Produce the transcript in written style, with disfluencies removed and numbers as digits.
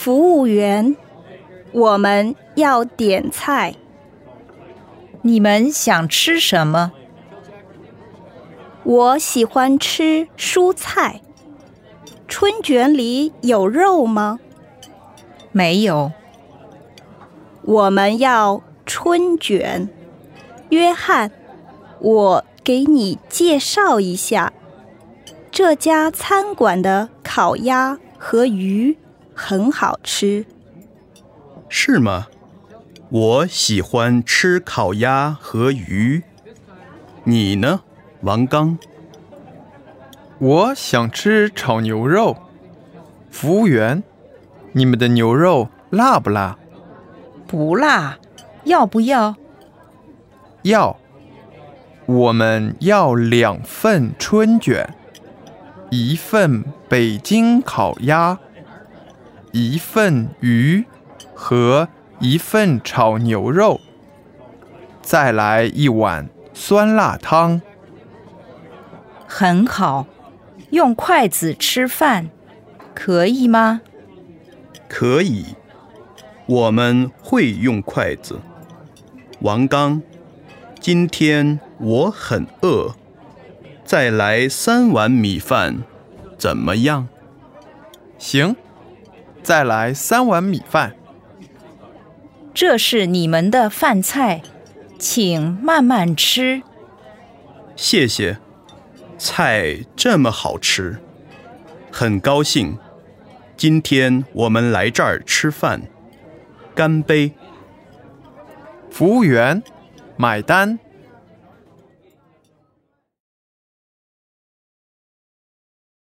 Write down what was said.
服务员，我们要点菜。 你们想吃什么？ 我喜欢吃蔬菜。春卷里有肉吗？ 没有。 我们要春卷。约翰，我给你介绍一下，这家餐馆的烤鸭和鱼很好吃。 是吗？我喜欢吃烤鸭和鱼。你呢，王刚？ 我想吃炒牛肉。服务员，你们的牛肉辣不辣？ 不辣，要不要？ 要。我们要2份春卷，1份北京烤鸭，1份鱼和1份炒牛肉，再来1碗酸辣汤。 很好，用筷子吃饭，可以吗？ 可以，我们会用筷子。王刚，今天我很饿，再来3碗米饭，怎么样？ 行，再来3碗米饭。 这是你们的饭菜，请慢慢吃。 谢谢，菜这么好吃，很高兴。今天我们来这儿吃饭，干杯！ 服务员，买单。